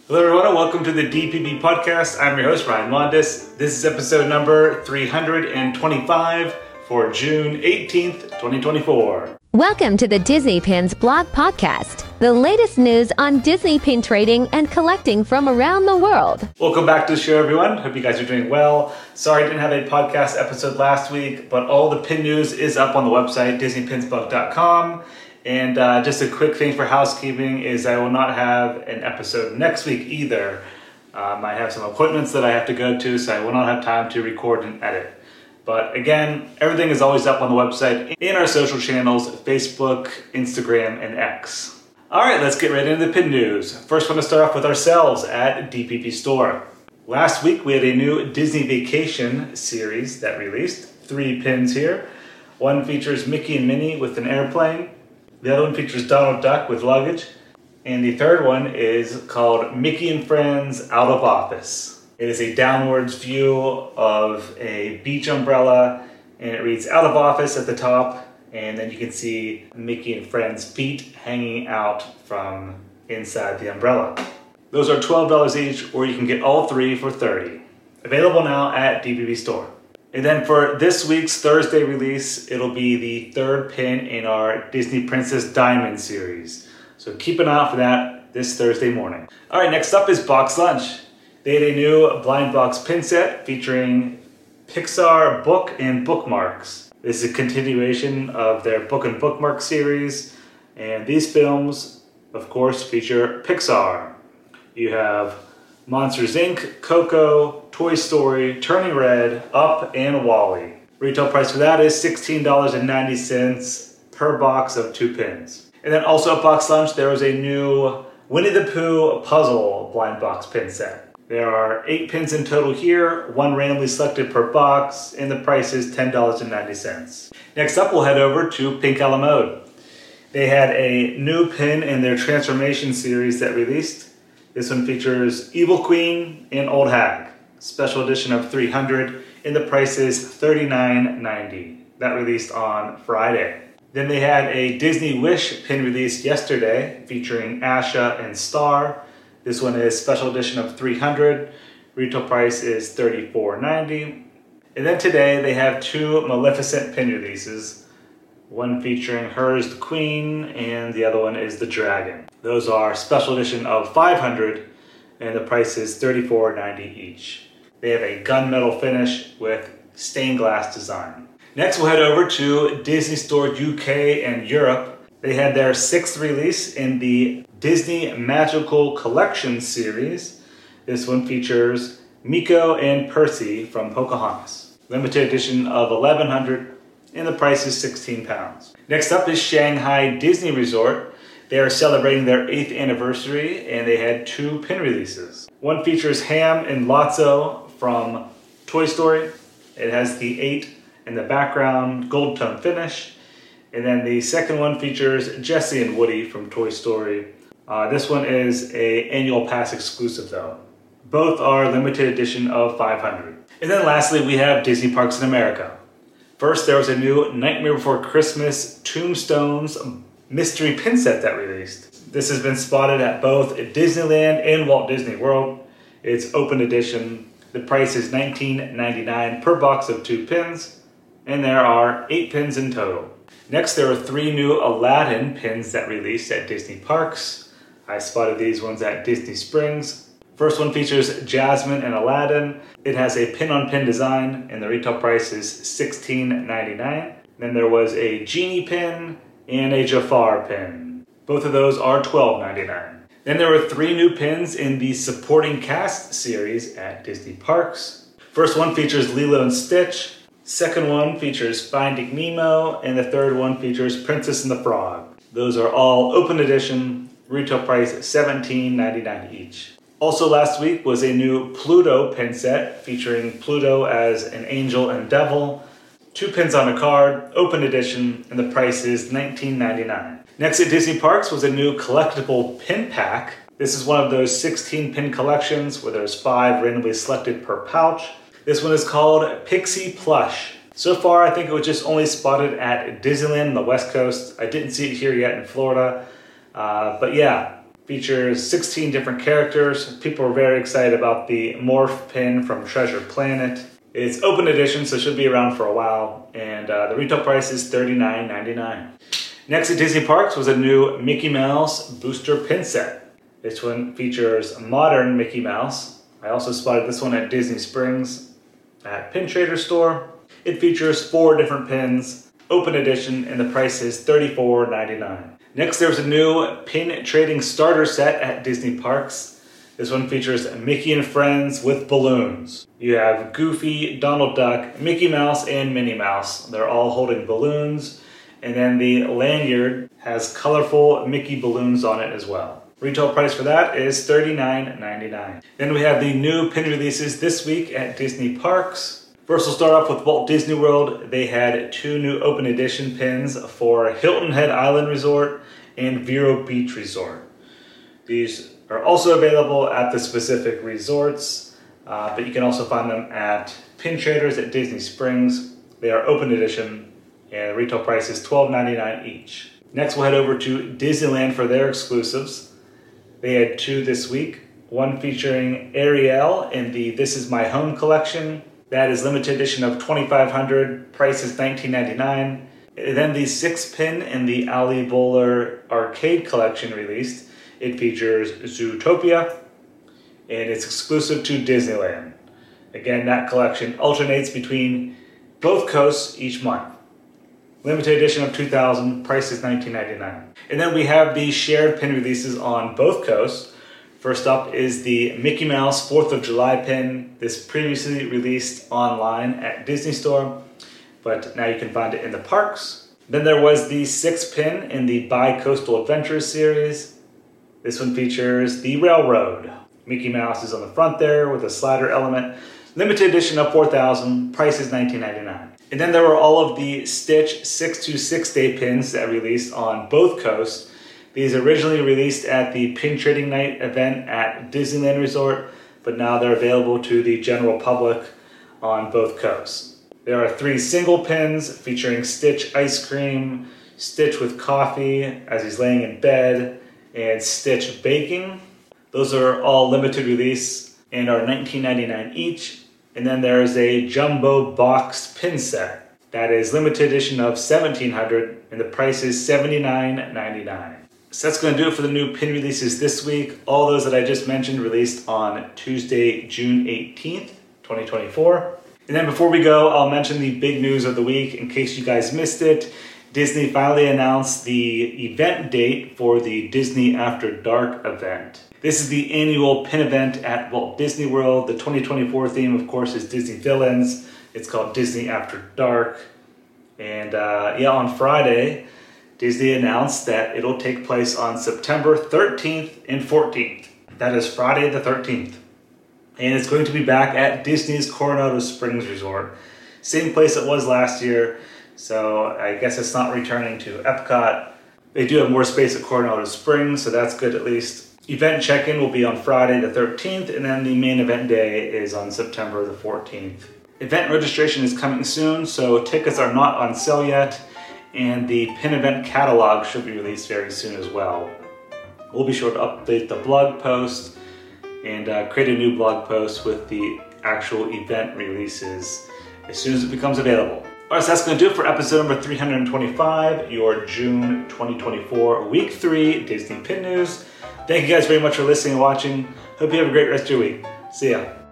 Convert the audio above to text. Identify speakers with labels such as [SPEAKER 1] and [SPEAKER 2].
[SPEAKER 1] Hello everyone and welcome to the DPB podcast. I'm your host Ryan Mondes. This is episode number 325 for June 18th, 2024.
[SPEAKER 2] Welcome to the Disney Pins blog podcast, the latest news on Disney pin trading and collecting from around the world.
[SPEAKER 1] Welcome back to the show everyone. Hope you guys are doing well. Sorry I didn't have a podcast episode last week, but all the pin news is up on the website disneypinsblog.com. And just a quick thing for housekeeping is I will not have an episode next week either. I have some appointments that I have to go to, so I will not have time to record and edit. But again, everything is always up on the website in our social channels, Facebook, Instagram, and X. All right, let's get right into the pin news. First, I want to start off with ourselves at DPP Store. Last week, we had a new Disney Vacation series that released. 3 pins here. One features Mickey and Minnie with an airplane. The other one features Donald Duck with luggage. And the third one is called Mickey and Friends Out of Office. It is a downwards view of a beach umbrella, and it reads Out of Office at the top, and then you can see Mickey and Friends' feet hanging out from inside the umbrella. Those are $12 each, or you can get all 3 for $30. Available now at DPP Store. And then for this week's Thursday release, it'll be the 3rd pin in our Disney Princess Diamond series. So keep an eye out for that this Thursday morning. All right, next up is Box Lunch. They had a new blind box pin set featuring Pixar book and bookmarks. This is a continuation of their book and bookmark series. And these films, of course, feature Pixar. You have Monsters, Inc., Coco, Toy Story, Turning Red, Up, and WALL-E. Retail price for that is $16.90 per box of 2 pins. And then also at Box Lunch, there was a new Winnie the Pooh puzzle blind box pin set. There are 8 pins in total here, 1 randomly selected per box, and the price is $10.90. Next up, we'll head over to Pink a la Mode. They had a new pin in their Transformation series that released. This one features Evil Queen and Old Hag. Special edition of 300, and the price is $39.90. That released on Friday. Then they had a Disney Wish pin released yesterday featuring Asha and Star. This one is special edition of 300. Retail price is $34.90. And then today they have 2 Maleficent pin releases. One featuring Her is the Queen, and the other one is the Dragon. Those are special edition of 500, and the price is $34.90 each. They have a gunmetal finish with stained glass design. Next, we'll head over to Disney Store UK and Europe. They had their 6th release in the Disney Magical Collection series. This one features Miko and Percy from Pocahontas. Limited edition of 1,100. And the price is £16. Next up is Shanghai Disney Resort. They are celebrating their 8th anniversary, and they had 2 pin releases. One features Ham and Lotso from Toy Story. It has the 8 in the background, gold tone finish. And then the second one features Jessie and Woody from Toy Story. This one is an annual pass exclusive though. Both are limited edition of 500. And then lastly, we have Disney Parks in America. First, there was a new Nightmare Before Christmas Tombstones mystery pin set that released. This has been spotted at both Disneyland and Walt Disney World. It's open edition. The price is $19.99 per box of 2 pins, and there are 8 pins in total. Next, there are 3 new Aladdin pins that released at Disney Parks. I spotted these ones at Disney Springs. First one features Jasmine and Aladdin. It has a pin-on-pin design, and the retail price is $16.99. Then there was a Genie pin and a Jafar pin. Both of those are $12.99. Then there were 3 new pins in the Supporting Cast series at Disney Parks. First one features Lilo and Stitch. Second one features Finding Nemo, and the third one features Princess and the Frog. Those are all open edition. Retail price $17.99 each. Also last week was a new Pluto pin set featuring Pluto as an angel and devil. 2 pins on a card, open edition, and the price is $19.99. Next at Disney Parks was a new collectible pin pack. This is one of those 16 pin collections where there's 5 randomly selected per pouch. This one is called Pixie Plush. So far, I think it was just only spotted at Disneyland on the West Coast. I didn't see it here yet in Florida. But yeah, Features 16 different characters. People are very excited about the Morph pin from Treasure Planet. It's open edition, so it should be around for a while, and the retail price is $39.99. Next at Disney Parks was a new Mickey Mouse booster pin set. This one features modern Mickey Mouse. I also spotted this one at Disney Springs at Pin Trader store. It features 4 different pins, open edition, and the price is $34.99. Next, there's a new pin trading starter set at Disney Parks. This one features Mickey and Friends with balloons. You have Goofy, Donald Duck, Mickey Mouse, and Minnie Mouse. They're all holding balloons. And then the lanyard has colorful Mickey balloons on it as well. Retail price for that is $39.99. Then we have the new pin releases this week at Disney Parks. First, we'll start off with Walt Disney World. They had 2 new open edition pins for Hilton Head Island Resort and Vero Beach Resort. These are also available at the specific resorts, but you can also find them at Pin Traders at Disney Springs. They are open edition, and the retail price is $12.99 each. Next, we'll head over to Disneyland for their exclusives. They had 2 this week, one featuring Ariel in the This Is My Home collection. That is limited edition of 2,500, price is $19.99. Then the 6-pin in the Ali Bowler Arcade collection released. It features Zootopia, and it's exclusive to Disneyland. Again, that collection alternates between both coasts each month. Limited edition of 2,000, price is $19.99. And then we have the shared pin releases on both coasts. First up is the Mickey Mouse 4th of July pin. This previously released online at Disney Store, but now you can find it in the parks. Then there was the 6-pin in the Bi-Coastal Adventures series. This one features the Railroad. Mickey Mouse is on the front there with a slider element. Limited edition of 4,000, price is $19.99. And then there were all of the Stitch 626-day pins that released on both coasts. These originally released at the Pin Trading Night event at Disneyland Resort, but now they're available to the general public on both coasts. There are 3 single pins featuring Stitch Ice Cream, Stitch with Coffee as he's laying in bed, and Stitch Baking. Those are all limited release and are $19.99 each. And then there's a jumbo boxed pin set that is limited edition of 1,700, and the price is $79.99. So that's going to do it for the new pin releases this week. All those that I just mentioned released on Tuesday, June 18th, 2024. And then before we go, I'll mention the big news of the week in case you guys missed it. Disney finally announced the event date for the Disney After Dark event. This is the annual pin event at Walt Disney World. The 2024 theme, of course, is Disney villains. It's called Disney After Dark. And on Friday, Disney announced that it'll take place on September 13th and 14th. That is Friday the 13th. And it's going to be back at Disney's Coronado Springs Resort. Same place it was last year, so I guess it's not returning to Epcot. They do have more space at Coronado Springs, so that's good at least. Event check-in will be on Friday the 13th, and then the main event day is on September the 14th. Event registration is coming soon, so tickets are not on sale yet, and the pin event catalog should be released very soon as well. We'll be sure to update the blog post and create a new blog post with the actual event releases as soon as it becomes available. Alright, so that's going to do it for episode number 325, your June 2024 Week 3 Disney Pin News. Thank you guys very much for listening and watching. Hope you have a great rest of your week. See ya.